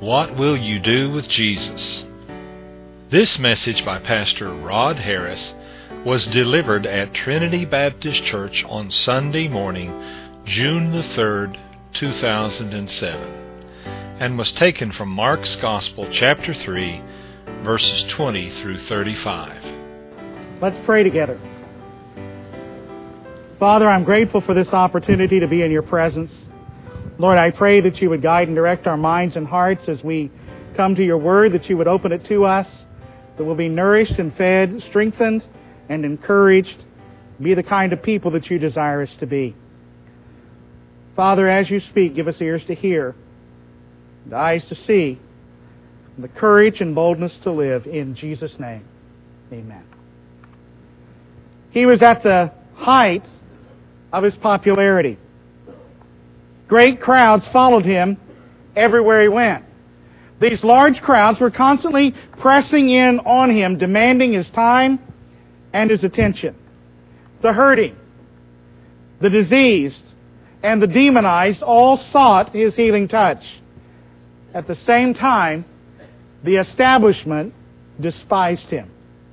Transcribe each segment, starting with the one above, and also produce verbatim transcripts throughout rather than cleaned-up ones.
What will you do with Jesus? This message by Pastor Rod Harris was delivered at Trinity Baptist Church on Sunday morning, June the third, two thousand seven, and was taken from Mark's Gospel, chapter three, verses twenty through thirty-five. Let's pray together. Father, I'm grateful for this opportunity to be in your presence. Lord, I pray that you would guide and direct our minds and hearts as we come to your word, that you would open it to us, that we'll be nourished and fed, strengthened and encouraged, be the kind of people that you desire us to be. Father, as you speak, give us ears to hear, and eyes to see, and the courage and boldness to live. In Jesus' name, amen. He was at the height of his popularity. Great crowds followed him everywhere he went. These large crowds were constantly pressing in on him, demanding his time and his attention. The hurting, the diseased, and the demonized all sought his healing touch. At the same time, the establishment despised him.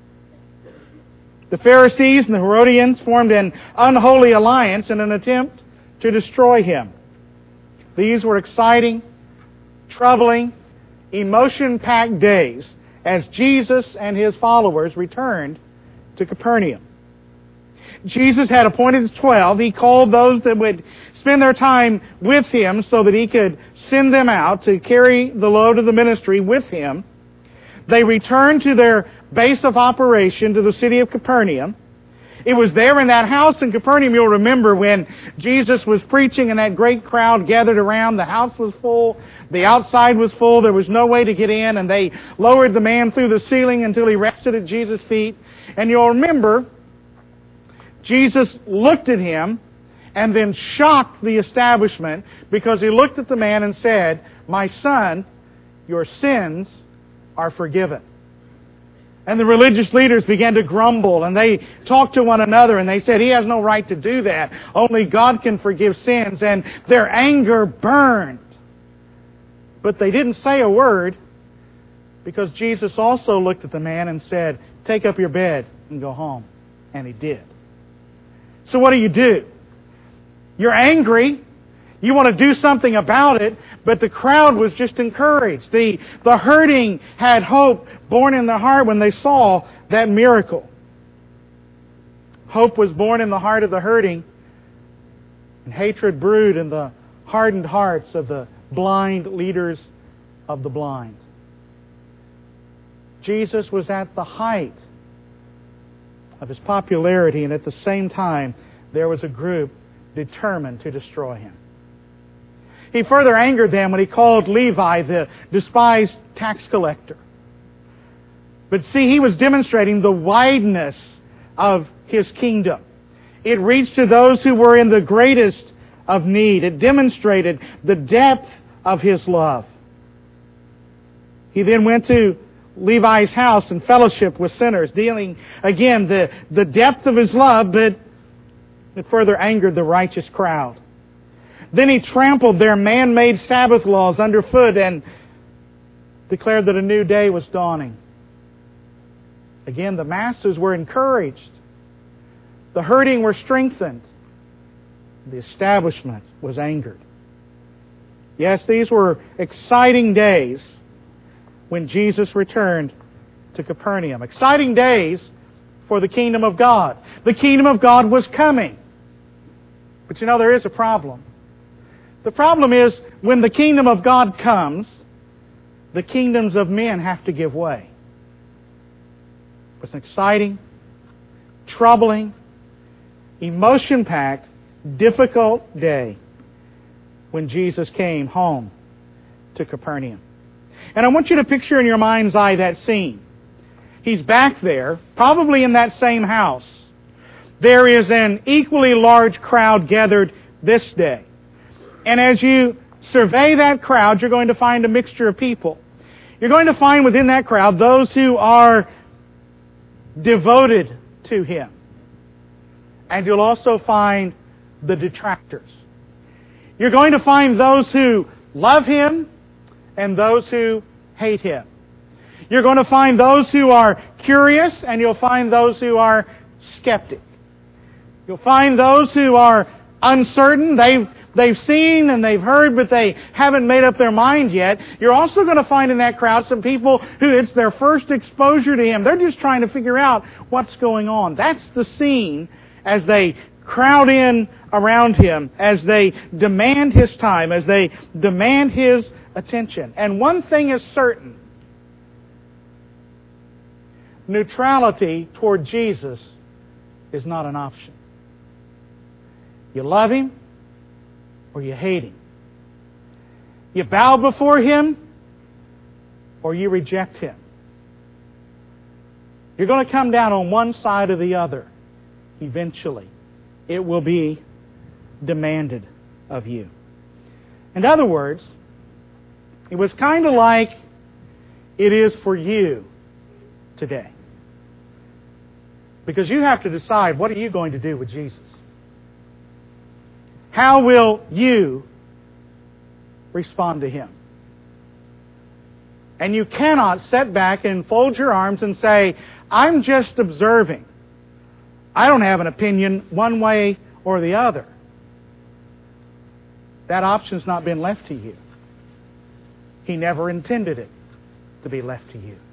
The Pharisees and the Herodians formed an unholy alliance in an attempt to destroy him. These were exciting, troubling, emotion-packed days as Jesus and His followers returned to Capernaum. Jesus had appointed twelve. He called those that would spend their time with Him so that He could send them out to carry the load of the ministry with Him. They returned to their base of operation, to the city of Capernaum. It was there in that house in Capernaum, you'll remember, when Jesus was preaching and that great crowd gathered around. The house was full. The outside was full. There was no way to get in. And they lowered the man through the ceiling until he rested at Jesus' feet. And you'll remember, Jesus looked at him and then shocked the establishment because He looked at the man and said, "My son, your sins are forgiven." And the religious leaders began to grumble, and they talked to one another, and they said, "He has no right to do that. Only God can forgive sins." And their anger burned. But they didn't say a word, because Jesus also looked at the man and said, "Take up your bed and go home." And he did. So what do you do? You're angry. You want to do something about it, but the crowd was just encouraged. The, the hurting had hope born in their heart when they saw that miracle. Hope was born in the heart of the hurting, and hatred brewed in the hardened hearts of the blind leaders of the blind. Jesus was at the height of His popularity, and at the same time, there was a group determined to destroy Him. He further angered them when He called Levi the despised tax collector. But see, He was demonstrating the wideness of His kingdom. It reached to those who were in the greatest of need. It demonstrated the depth of His love. He then went to Levi's house and fellowship with sinners, dealing, again, the, the depth of His love, but it further angered the righteous crowd. Then He trampled their man-made Sabbath laws underfoot and declared that a new day was dawning. Again, the masses were encouraged. The hurting were strengthened. The establishment was angered. Yes, these were exciting days when Jesus returned to Capernaum. Exciting days for the kingdom of God. The kingdom of God was coming. But you know, there is a problem. The problem is, when the kingdom of God comes, the kingdoms of men have to give way. It was an exciting, troubling, emotion-packed, difficult day when Jesus came home to Capernaum. And I want you to picture in your mind's eye that scene. He's back there, probably in that same house. There is an equally large crowd gathered this day. And as you survey that crowd, you're going to find a mixture of people. You're going to find within that crowd those who are devoted to Him. And you'll also find the detractors. You're going to find those who love Him and those who hate Him. You're going to find those who are curious, and you'll find those who are skeptic. You'll find those who are uncertain. They've, they've seen and they've heard, but they haven't made up their mind yet. You're also going to find in that crowd some people who it's their first exposure to Him. They're just trying to figure out what's going on. That's the scene as they crowd in around Him, as they demand His time, as they demand His attention. And one thing is certain. Neutrality toward Jesus is not an option. You love Him or you hate Him. You bow before Him or you reject Him. You're going to come down on one side or the other eventually. It will be demanded of you. In other words, it was kind of like it is for you today. Because you have to decide, what are you going to do with Jesus? How will you respond to Him? And you cannot sit back and fold your arms and say, I'm just observing. I don't have an opinion one way or the other. That option's not been left to you. He never intended it to be left to you.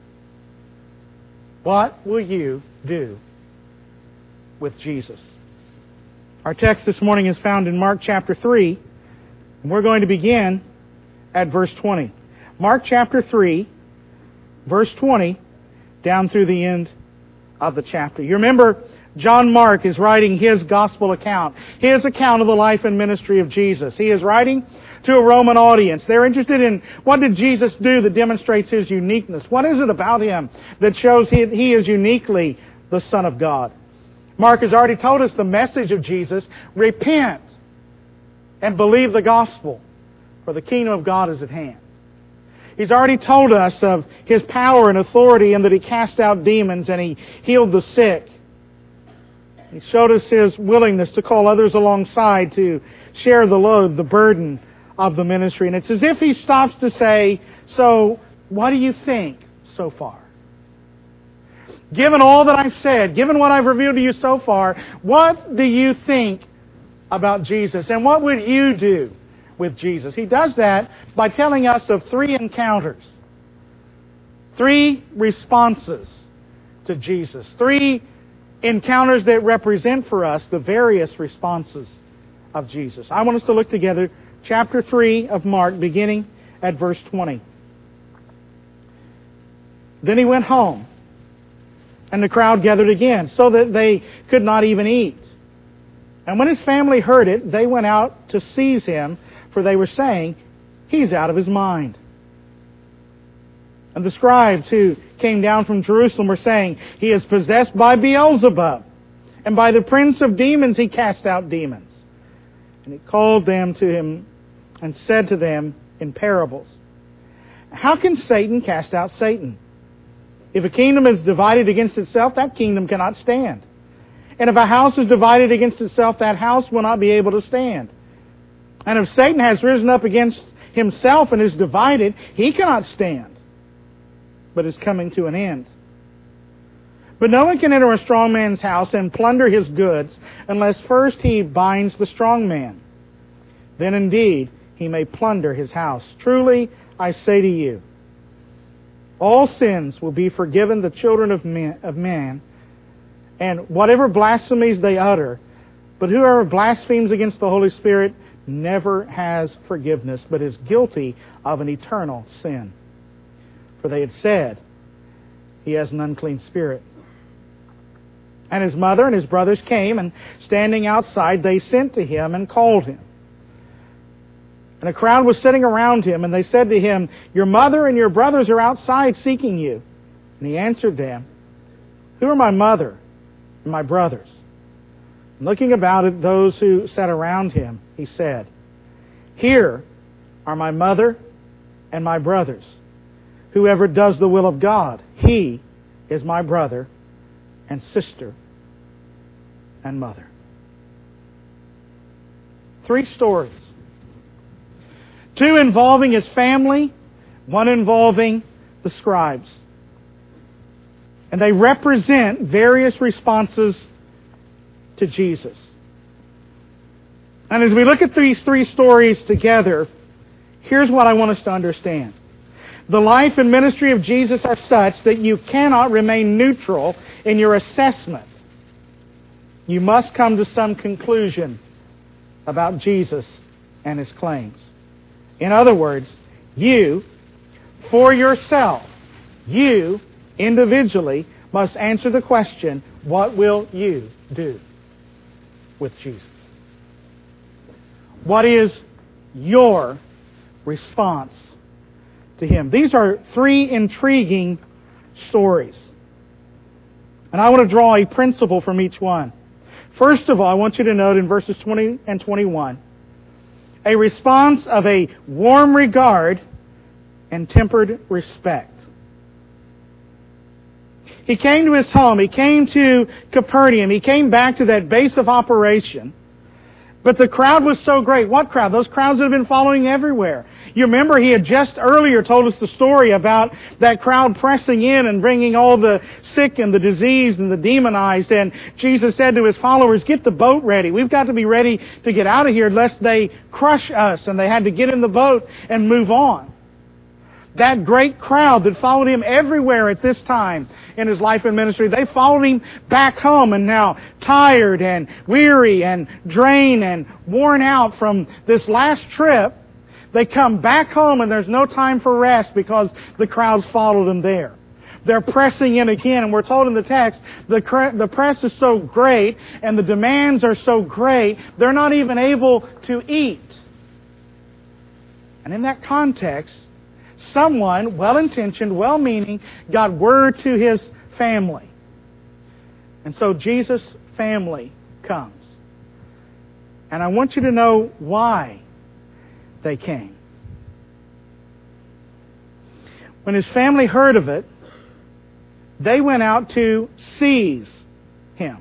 What will you do with Jesus? Our text this morning is found in Mark chapter three, and we're going to begin at verse twenty. Mark chapter three, verse twenty, down through the end of the chapter. You remember, John Mark is writing his gospel account, his account of the life and ministry of Jesus. He is writing to a Roman audience. They're interested in what did Jesus do that demonstrates His uniqueness? What is it about Him that shows He, he is uniquely the Son of God? Mark has already told us the message of Jesus. Repent and believe the gospel, for the kingdom of God is at hand. He's already told us of His power and authority, and that He cast out demons and He healed the sick. He showed us His willingness to call others alongside to share the load, the burden of the ministry. And it's as if He stops to say, so what do you think so far? Given all that I've said, given what I've revealed to you so far, what do you think about Jesus? And what would you do with Jesus? He does that by telling us of three encounters. Three responses to Jesus. Three encounters that represent for us the various responses of Jesus. I want us to look together chapter three of Mark, beginning at verse twenty. Then He went home, and the crowd gathered again, so that they could not even eat. And when His family heard it, they went out to seize Him, for they were saying, He's out of His mind. And the scribes who came down from Jerusalem were saying, He is possessed by Beelzebub, and by the prince of demons He cast out demons. And He called them to Him and said to them in parables, How can Satan cast out Satan? If a kingdom is divided against itself, that kingdom cannot stand. And if a house is divided against itself, that house will not be able to stand. And if Satan has risen up against himself and is divided, he cannot stand, but is coming to an end. But no one can enter a strong man's house and plunder his goods unless first he binds the strong man. Then indeed he may plunder his house. Truly, I say to you, all sins will be forgiven the children of man, of man, and whatever blasphemies they utter. But whoever blasphemes against the Holy Spirit never has forgiveness, but is guilty of an eternal sin. For they had said, He has an unclean spirit. And his mother and his brothers came, and standing outside, they sent to him and called him. And a crowd was sitting around him, and they said to him, Your mother and your brothers are outside seeking you. And he answered them, Who are my mother and my brothers? And looking about at those who sat around him, he said, Here are my mother and my brothers. Whoever does the will of God, he is my brother and sister and mother. Three stories. Two involving his family, one involving the scribes. And they represent various responses to Jesus. And as we look at these three stories together, here's what I want us to understand. The life and ministry of Jesus are such that you cannot remain neutral in your assessment. You must come to some conclusion about Jesus and His claims. In other words, you, for yourself, you individually must answer the question, what will you do with Jesus? What is your response to Him? These are three intriguing stories. And I want to draw a principle from each one. First of all, I want you to note in verses twenty and twenty-one, a response of a warm regard and tempered respect. He came to his home. He came to Capernaum. He came back to that base of operation. But the crowd was so great. What crowd? Those crowds that have been following everywhere. You remember he had just earlier told us the story about that crowd pressing in and bringing all the sick and the diseased and the demonized. And Jesus said to His followers, get the boat ready. We've got to be ready to get out of here lest they crush us. And they had to get in the boat and move on. That great crowd that followed Him everywhere at this time in His life and ministry, they followed Him back home, and now tired and weary and drained and worn out from this last trip, they come back home and there's no time for rest because the crowds followed them there. They're pressing in again, and we're told in the text, the, the press is so great and the demands are so great, they're not even able to eat. And in that context, someone, well-intentioned, well-meaning, got word to his family. And so Jesus' family comes. And I want you to know why they came. When his family heard of it, they went out to seize Him.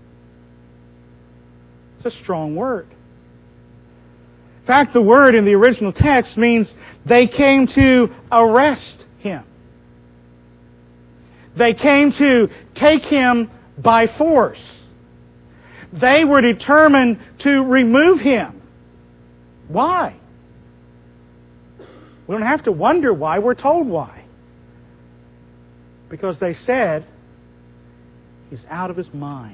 It's a strong word. In fact, the word in the original text means they came to arrest Him. They came to take Him by force. They were determined to remove Him. Why? We don't have to wonder why. We're told why. Because they said, He's out of His mind.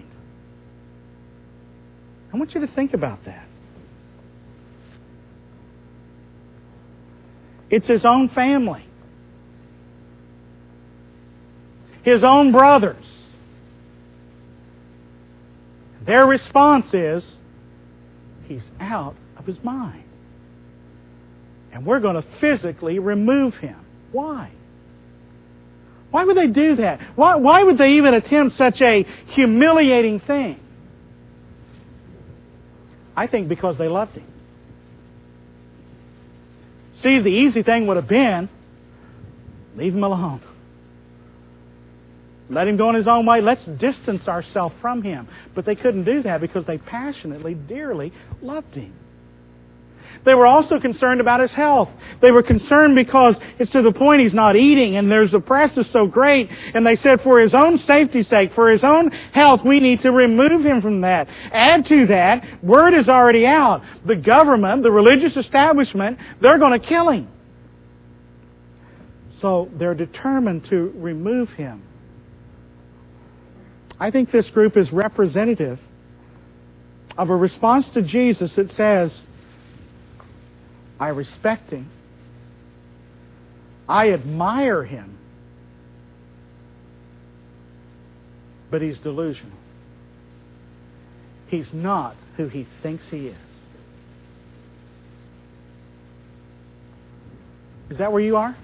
I want you to think about that. It's His own family. His own brothers. Their response is, He's out of His mind. And we're going to physically remove Him. Why? Why would they do that? Why, why would they even attempt such a humiliating thing? I think because they loved Him. See, the easy thing would have been, leave Him alone. Let Him go on His own way. Let's distance ourselves from Him. But they couldn't do that because they passionately, dearly loved Him. They were also concerned about His health. They were concerned because it's to the point He's not eating and there's the press is so great. And they said for His own safety's sake, for His own health, we need to remove Him from that. Add to that, word is already out. The government, the religious establishment, they're going to kill Him. So they're determined to remove Him. I think this group is representative of a response to Jesus that says, I respect Him. I admire Him. But He's delusional. He's not who He thinks He is. Is that where you are?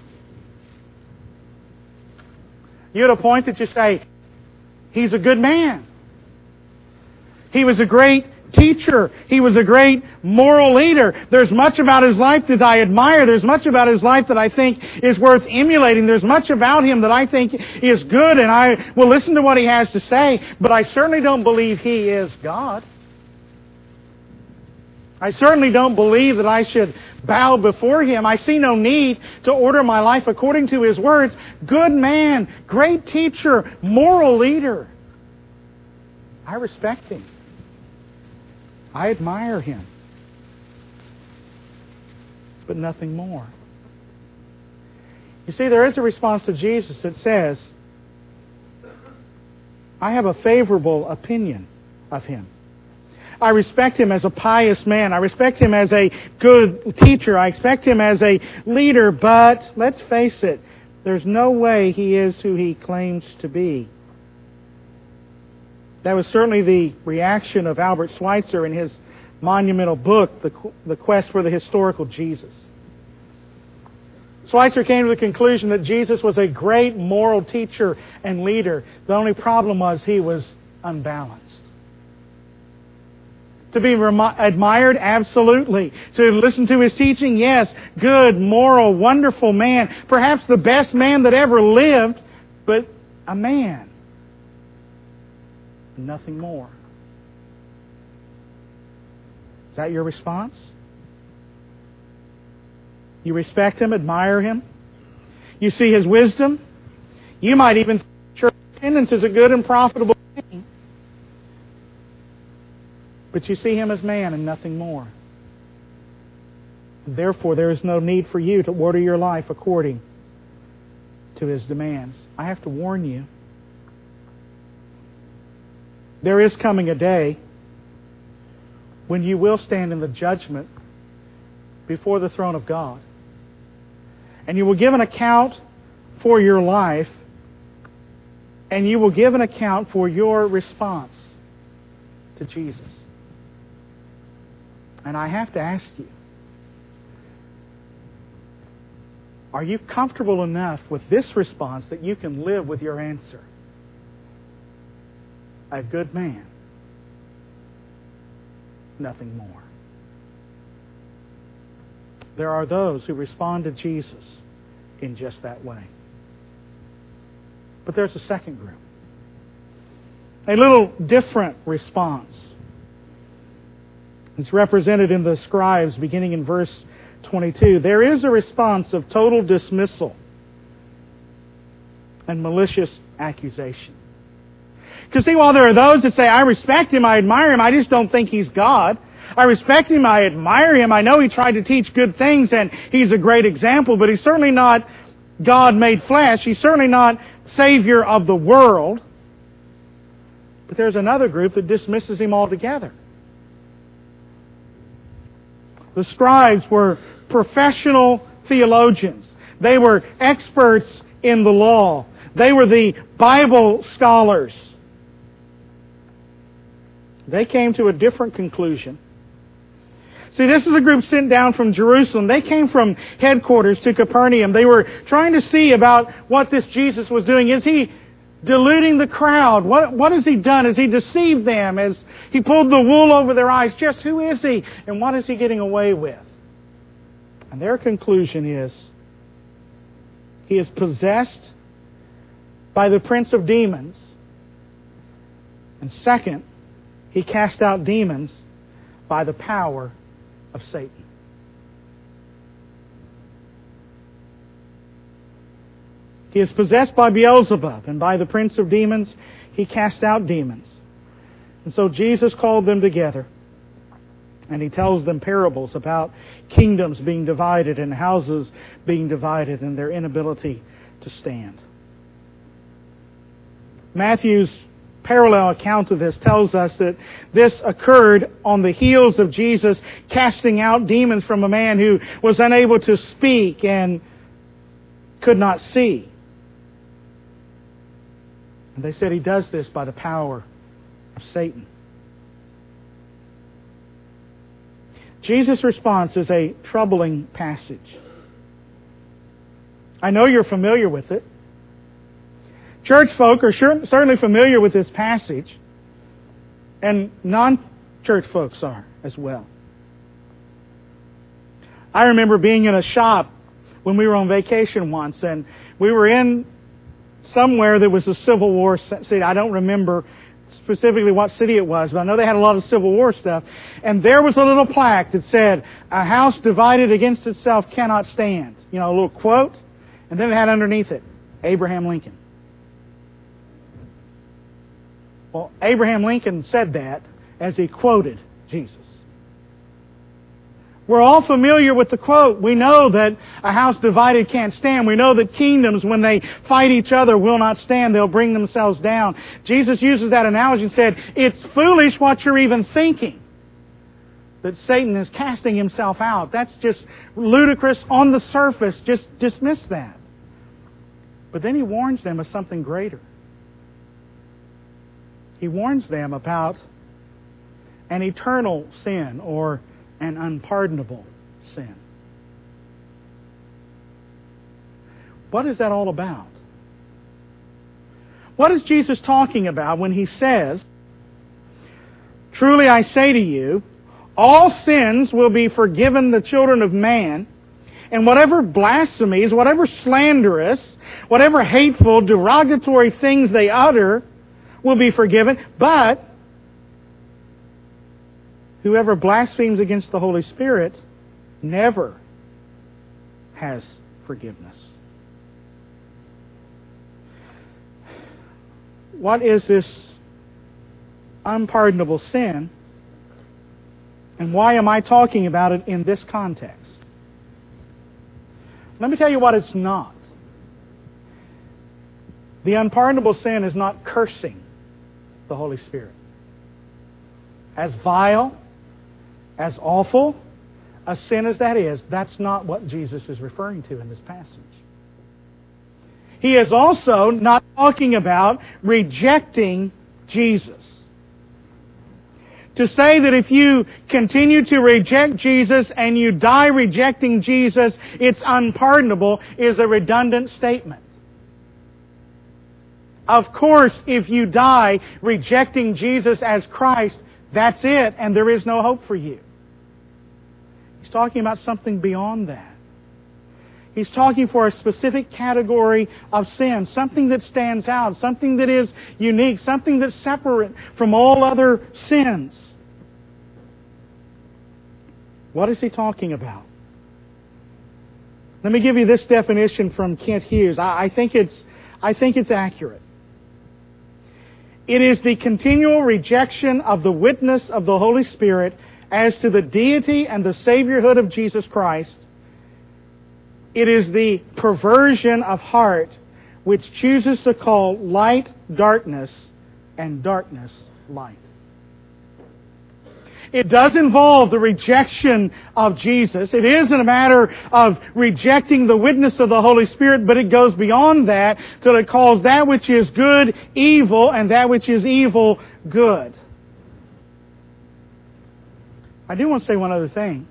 You're at a point that you say, He's a good man. He was a great teacher. He was a great moral leader. There's much about His life that I admire. There's much about His life that I think is worth emulating. There's much about Him that I think is good, and I will listen to what He has to say, but I certainly don't believe He is God. I certainly don't believe that I should bow before Him. I see no need to order my life according to His words. Good man, great teacher, moral leader. I respect Him. I admire Him. But nothing more. You see, there is a response to Jesus that says, I have a favorable opinion of Him. I respect Him as a pious man. I respect Him as a good teacher. I respect Him as a leader. But let's face it, there's no way He is who He claims to be. That was certainly the reaction of Albert Schweitzer in his monumental book, The, the Quest for the Historical Jesus. Schweitzer came to the conclusion that Jesus was a great moral teacher and leader. The only problem was He was unbalanced. To be remi- admired? Absolutely. To listen to His teaching? Yes. Good, moral, wonderful man. Perhaps the best man that ever lived, but a man. Nothing more. Is that your response? You respect Him, admire Him. You see His wisdom. You might even think church attendance is a good and profitable thing. But you see Him as man and nothing more. Therefore, there is no need for you to order your life according to His demands. I have to warn you. There is coming a day when you will stand in the judgment before the throne of God. And you will give an account for your life, and you will give an account for your response to Jesus. And I have to ask you, are you comfortable enough with this response that you can live with your answer? A good man, nothing more. There are those who respond to Jesus in just that way. But there's a second group. A little different response. It's represented in the scribes beginning in verse twenty-two. There is a response of total dismissal and malicious accusation. Because see, while there are those that say, I respect Him, I admire Him, I just don't think He's God. I respect Him, I admire Him, I know He tried to teach good things and He's a great example, but He's certainly not God made flesh. He's certainly not Savior of the world. But there's another group that dismisses Him altogether. The scribes were professional theologians. They were experts in the law. They were the Bible scholars. They came to a different conclusion. See, this is a group sent down from Jerusalem. They came from headquarters to Capernaum. They were trying to see about what this Jesus was doing. Is He deluding the crowd? What, what has He done? Has He deceived them? Has He pulled the wool over their eyes? Just who is He? And what is He getting away with? And their conclusion is, He is possessed by the prince of demons. And second, He cast out demons by the power of Satan. He is possessed by Beelzebub, and by the prince of demons, He cast out demons. And so Jesus called them together, and He tells them parables about kingdoms being divided and houses being divided and their inability to stand. Matthew's parallel account of this tells us that this occurred on the heels of Jesus casting out demons from a man who was unable to speak and could not see. And they said He does this by the power of Satan. Jesus' response is a troubling passage. I know you're familiar with it. Church folk are sure, certainly familiar with this passage, and non-church folks are as well. I remember being in a shop when we were on vacation once, and we were in somewhere that was a Civil War city. I don't remember specifically what city it was, but I know they had a lot of Civil War stuff. And there was a little plaque that said, "A house divided against itself cannot stand." You know, a little quote. And then it had underneath it, Abraham Lincoln. Well, Abraham Lincoln said that as he quoted Jesus. We're all familiar with the quote. We know that a house divided can't stand. We know that kingdoms, when they fight each other, will not stand. They'll bring themselves down. Jesus uses that analogy and said, it's foolish what you're even thinking, that Satan is casting himself out. That's just ludicrous on the surface. Just dismiss that. But then he warns them of something greater. He warns them about an eternal sin, or an unpardonable sin. What is that all about? What is Jesus talking about when He says, "Truly I say to you, all sins will be forgiven the children of man, and whatever blasphemies, whatever slanderous, whatever hateful, derogatory things they utter will be forgiven, but whoever blasphemes against the Holy Spirit never has forgiveness." What is this unpardonable sin? And why am I talking about it in this context? Let me tell you what it's not. The unpardonable sin is not cursing the Holy Spirit. As vile, as awful a sin as that is, that's not what Jesus is referring to in this passage. He is also not talking about rejecting Jesus. To say that if you continue to reject Jesus and you die rejecting Jesus, it's unpardonable, is a redundant statement. Of course, if you die rejecting Jesus as Christ, that's it, and there is no hope for you. He's talking about something beyond that. He's talking for a specific category of sin, something that stands out, something that is unique, something that's separate from all other sins. What is he talking about? Let me give you this definition from Kent Hughes. I, I think it's, I think it's accurate. It is the continual rejection of the witness of the Holy Spirit as to the deity and the Saviorhood of Jesus Christ. It is the perversion of heart which chooses to call light darkness and darkness light. It does involve the rejection of Jesus. It isn't a matter of rejecting the witness of the Holy Spirit, but it goes beyond that till it calls that which is good evil and that which is evil good. I do want to say one other thing.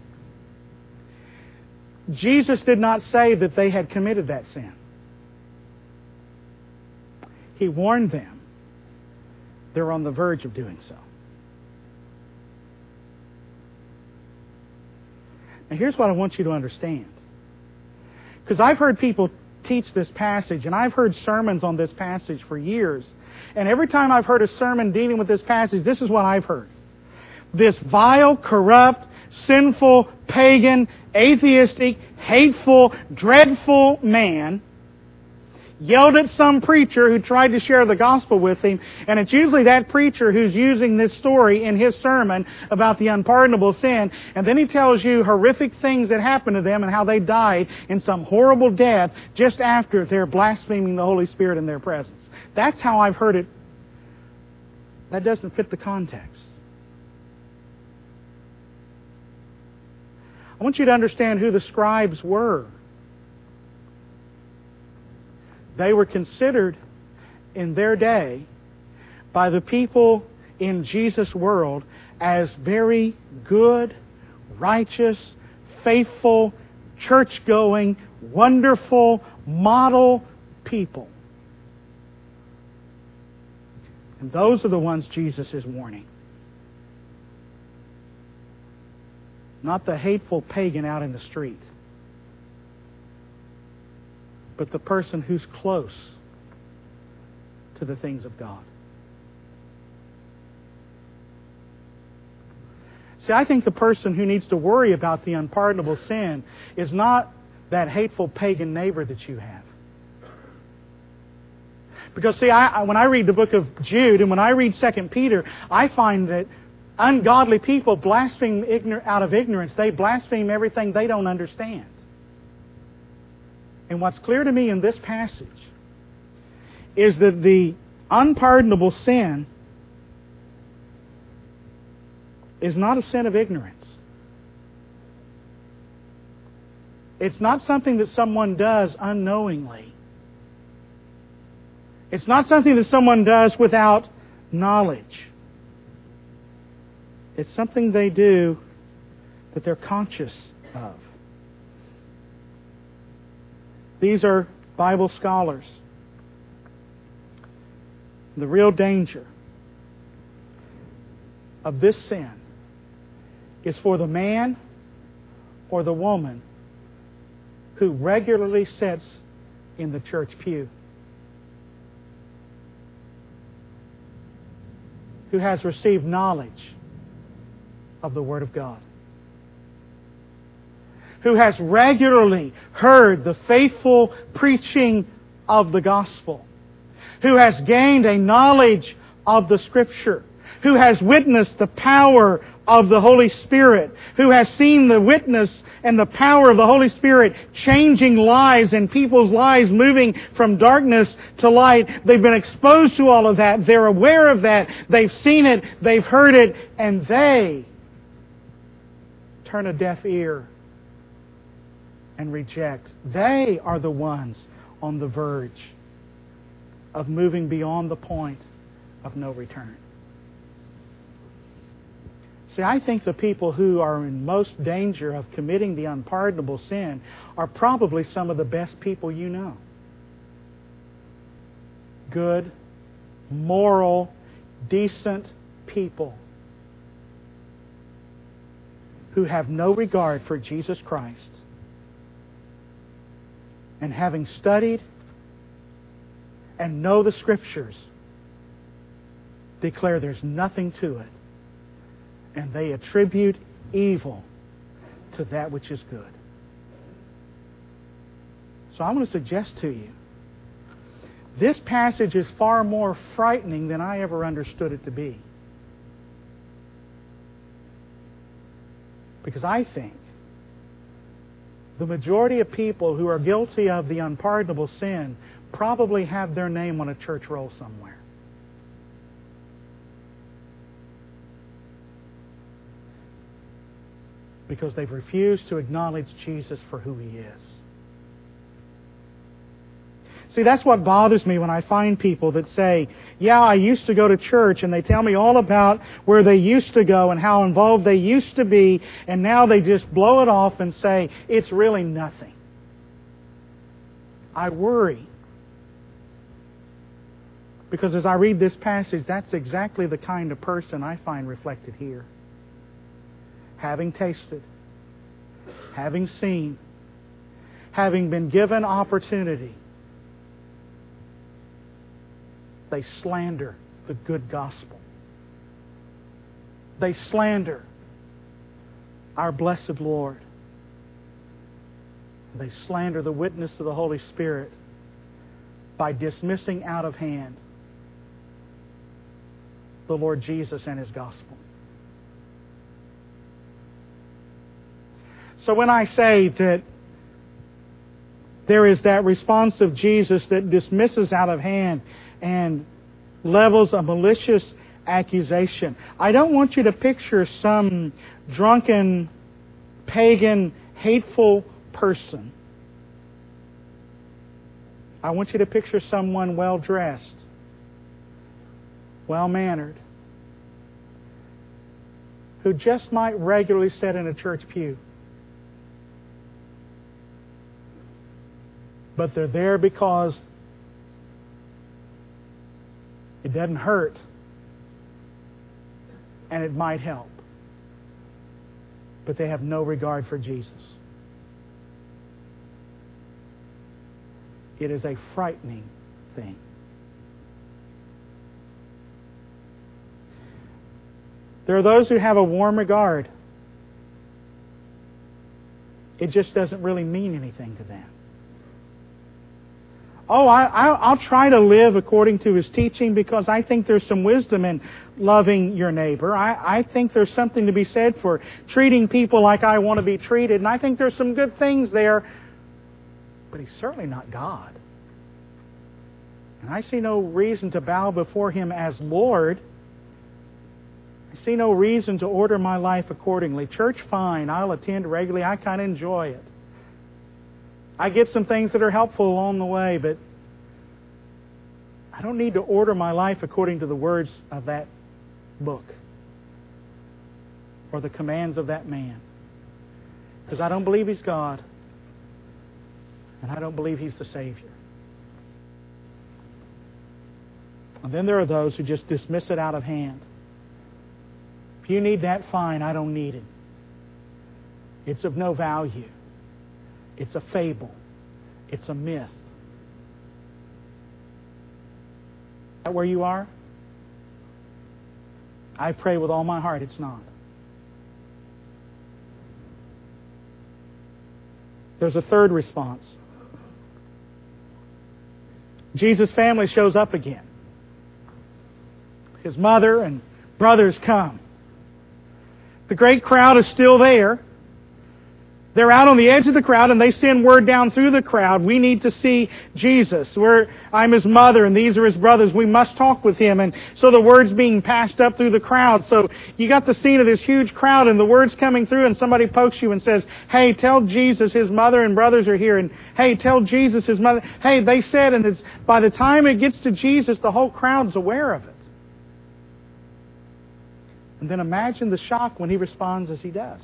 Jesus did not say that they had committed that sin. He warned them they're on the verge of doing so. Now here's what I want you to understand. Because I've heard people teach this passage, and I've heard sermons on this passage for years. And every time I've heard a sermon dealing with this passage, this is what I've heard. This vile, corrupt, sinful, pagan, atheistic, hateful, dreadful man yelled at some preacher who tried to share the gospel with him, and it's usually that preacher who's using this story in his sermon about the unpardonable sin, and then he tells you horrific things that happened to them and how they died in some horrible death just after they're blaspheming the Holy Spirit in their presence. That's how I've heard it. That doesn't fit the context. I want you to understand who the scribes were. They were considered in their day by the people in Jesus' world as very good, righteous, faithful, church-going, wonderful, model people. And those are the ones Jesus is warning. Not the hateful pagan out in the street, but the person who's close to the things of God. See, I think the person who needs to worry about the unpardonable sin is not that hateful pagan neighbor that you have. Because, see, I, when I read the book of Jude and when I read Second Peter, I find that ungodly people blaspheme ignor- out of ignorance. They blaspheme everything they don't understand. And what's clear to me in this passage is that the unpardonable sin is not a sin of ignorance. It's not something that someone does unknowingly. It's not something that someone does without knowledge. It's something they do that they're conscious of. These are Bible scholars. The real danger of this sin is for the man or the woman who regularly sits in the church pew, who has received knowledge of the Word of God, who has regularly heard the faithful preaching of the gospel, who has gained a knowledge of the Scripture, who has witnessed the power of the Holy Spirit, who has seen the witness and the power of the Holy Spirit changing lives and people's lives moving from darkness to light. They've been exposed to all of that. They're aware of that. They've seen it. They've heard it. And they turn a deaf ear and reject. They are the ones on the verge of moving beyond the point of no return. See, I think the people who are in most danger of committing the unpardonable sin are probably some of the best people you know. Good, moral, decent people who have no regard for Jesus Christ, and having studied and know the Scriptures, declare there's nothing to it. And they attribute evil to that which is good. So I want to suggest to you, this passage is far more frightening than I ever understood it to be. Because I think the majority of people who are guilty of the unpardonable sin probably have their name on a church roll somewhere. Because they've refused to acknowledge Jesus for who He is. See, that's what bothers me when I find people that say, yeah, I used to go to church, and they tell me all about where they used to go and how involved they used to be, and now they just blow it off and say, it's really nothing. I worry. Because as I read this passage, that's exactly the kind of person I find reflected here. Having tasted, having seen, having been given opportunity, they slander the good gospel. They slander our blessed Lord. They slander the witness of the Holy Spirit by dismissing out of hand the Lord Jesus and His gospel. So when I say that there is that response of Jesus that dismisses out of hand and levels a malicious accusation, I don't want you to picture some drunken, pagan, hateful person. I want you to picture someone well-dressed, well-mannered, who just might regularly sit in a church pew. But they're there because it doesn't hurt and it might help. But they have no regard for Jesus. It is a frightening thing. There are those who have a warm regard. It just doesn't really mean anything to them. Oh, I, I'll try to live according to His teaching because I think there's some wisdom in loving your neighbor. I, I think there's something to be said for treating people like I want to be treated. And I think there's some good things there. But He's certainly not God. And I see no reason to bow before Him as Lord. I see no reason to order my life accordingly. Church, fine. I'll attend regularly. I kind of enjoy it. I get some things that are helpful along the way, but I don't need to order my life according to the words of that book or the commands of that man. Because I don't believe He's God, and I don't believe He's the Savior. And then there are those who just dismiss it out of hand. If you need that, fine, I don't need it. It's of no value. It's a fable. It's a myth. Is that where you are? I pray with all my heart it's not. There's a third response. Jesus' family shows up again. His mother and brothers come. The great crowd is still there. They're out on the edge of the crowd, and they send word down through the crowd. We need to see Jesus. We're, I'm His mother, and these are His brothers. We must talk with Him. And so the word's being passed up through the crowd. So you got the scene of this huge crowd, and the word's coming through, and somebody pokes you and says, hey, tell Jesus His mother and brothers are here. And hey, tell Jesus His mother. Hey, they said, and it's, by the time it gets to Jesus, the whole crowd's aware of it. And then imagine the shock when He responds as He does.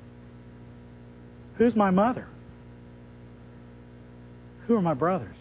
Who's my mother? Who are my brothers?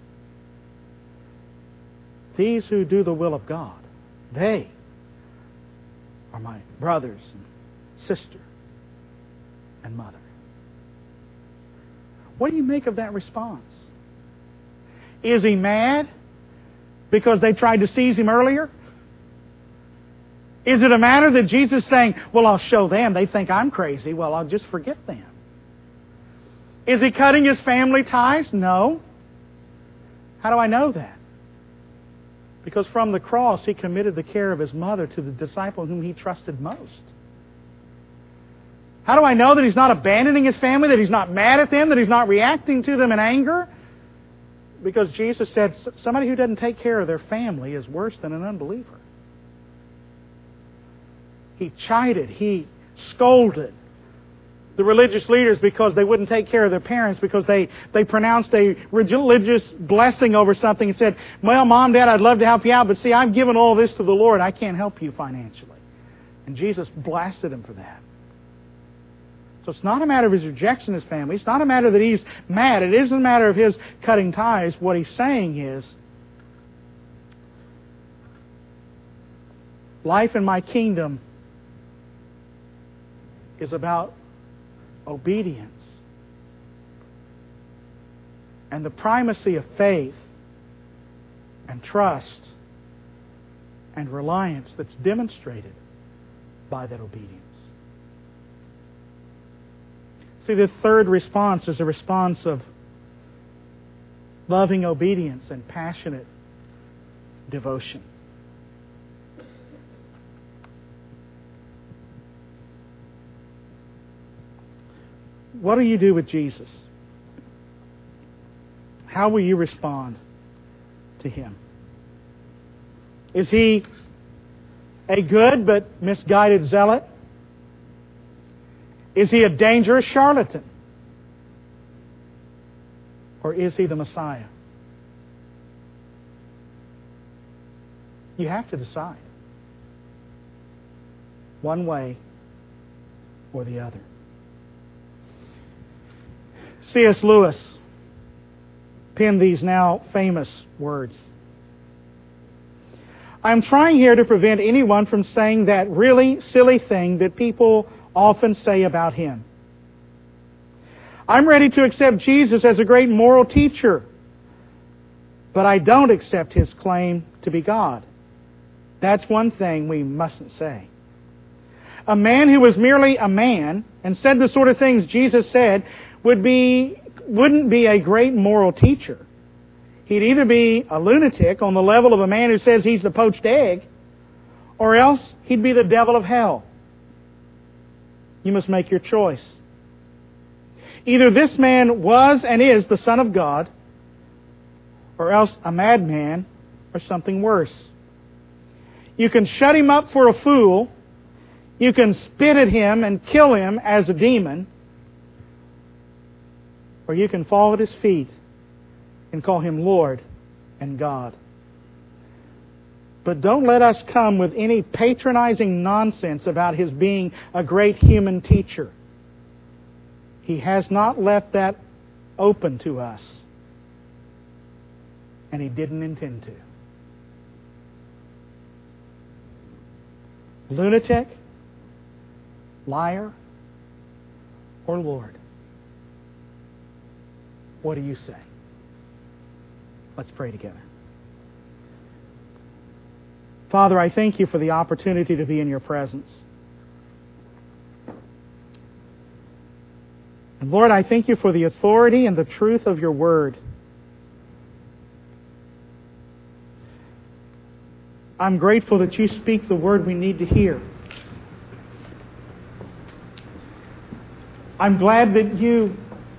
These who do the will of God. They are my brothers and sister and mother. What do you make of that response? Is He mad because they tried to seize Him earlier? Is it a matter that Jesus is saying, well, I'll show them. They think I'm crazy. Well, I'll just forget them. Is He cutting His family ties? No. How do I know that? Because from the cross, He committed the care of His mother to the disciple whom He trusted most. How do I know that He's not abandoning His family, that He's not mad at them, that He's not reacting to them in anger? Because Jesus said, somebody who doesn't take care of their family is worse than an unbeliever. He chided, He scolded the religious leaders because they wouldn't take care of their parents, because they, they pronounced a religious blessing over something and said, well, Mom, Dad, I'd love to help you out, but see, I've given all this to the Lord. I can't help you financially. And Jesus blasted them for that. So it's not a matter of His rejection of His family. It's not a matter that He's mad. It isn't a matter of His cutting ties. What He's saying is, life in my kingdom is about obedience and the primacy of faith and trust and reliance that's demonstrated by that obedience. See, the third response is a response of loving obedience and passionate devotion. What do you do with Jesus? How will you respond to Him? Is He a good but misguided zealot? Is He a dangerous charlatan? Or is He the Messiah? You have to decide. One way or the other. C S Lewis penned these now famous words. I'm trying here to prevent anyone from saying that really silly thing that people often say about Him. I'm ready to accept Jesus as a great moral teacher, but I don't accept His claim to be God. That's one thing we mustn't say. A man who was merely a man and said the sort of things Jesus said would be, wouldn't be a great moral teacher. He'd either be a lunatic on the level of a man who says he's the poached egg, or else he'd be the devil of hell. You must make your choice. Either this man was and is the Son of God, or else a madman, or something worse. You can shut him up for a fool, you can spit at him and kill him as a demon, or you can fall at his feet and call him Lord and God. But don't let us come with any patronizing nonsense about his being a great human teacher. He has not left that open to us. And He didn't intend to. Lunatic, liar, or Lord? What do you say? Let's pray together. Father, I thank You for the opportunity to be in Your presence. And Lord, I thank You for the authority and the truth of Your Word. I'm grateful that You speak the word we need to hear. I'm glad that You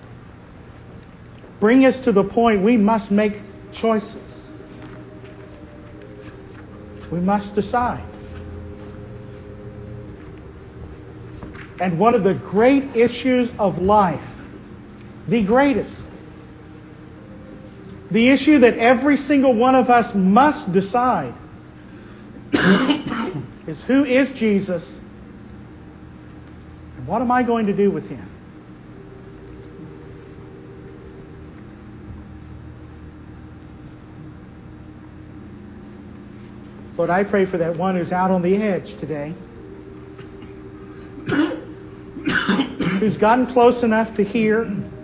bring us to the point we must make choices. We must decide. And one of the great issues of life, the greatest, the issue that every single one of us must decide is who is Jesus and what am I going to do with Him? Lord, I pray for that one who's out on the edge today, who's gotten close enough to hear,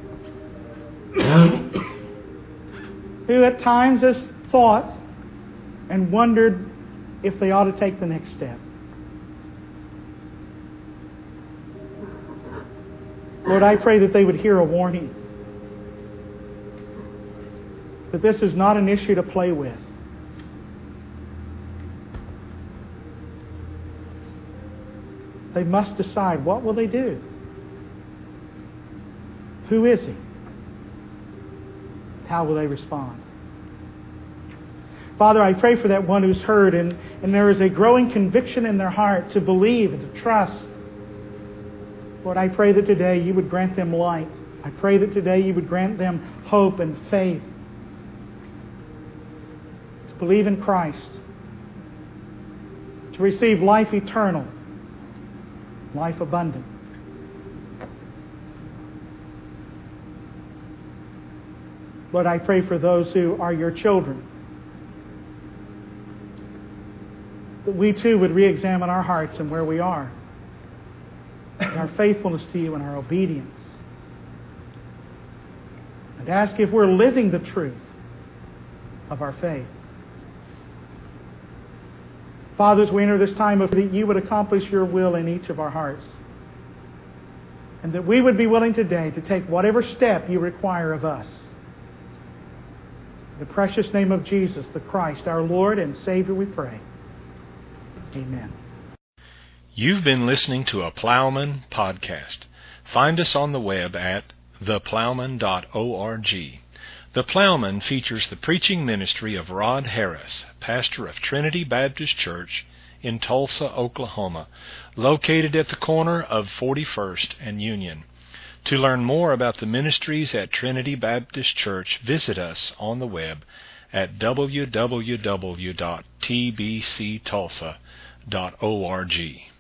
who at times has thought and wondered if they ought to take the next step. Lord, I pray that they would hear a warning, that this is not an issue to play with. They must decide, what will they do? Who is He? How will they respond? Father, I pray for that one who's heard and, and there is a growing conviction in their heart to believe and to trust. Lord, I pray that today You would grant them light. I pray that today You would grant them hope and faith to believe in Christ, to receive life eternal, life abundant. Lord, I pray for those who are Your children, that we too would re-examine our hearts and where we are, and our faithfulness to You and our obedience, and ask if we're living the truth of our faith. Father, as we enter this time of that You would accomplish Your will in each of our hearts, and that we would be willing today to take whatever step You require of us. In the precious name of Jesus, the Christ, our Lord and Savior, we pray. Amen. You've been listening to a Plowman podcast. Find us on the web at the plowman dot org. The Plowman features the preaching ministry of Rod Harris, pastor of Trinity Baptist Church in Tulsa, Oklahoma, located at the corner of forty-first and Union. To learn more about the ministries at Trinity Baptist Church, visit us on the web at w w w dot t b c tulsa dot org.